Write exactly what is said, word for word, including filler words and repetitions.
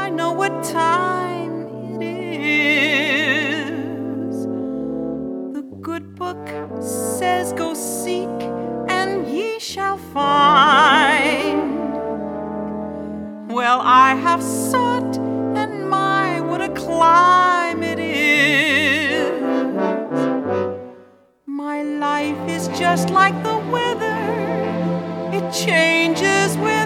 I know what time it is. The good book says, go seek and ye shall find. Well, I have sought, and my, what a climb it is. My life is just like the weather, it changes with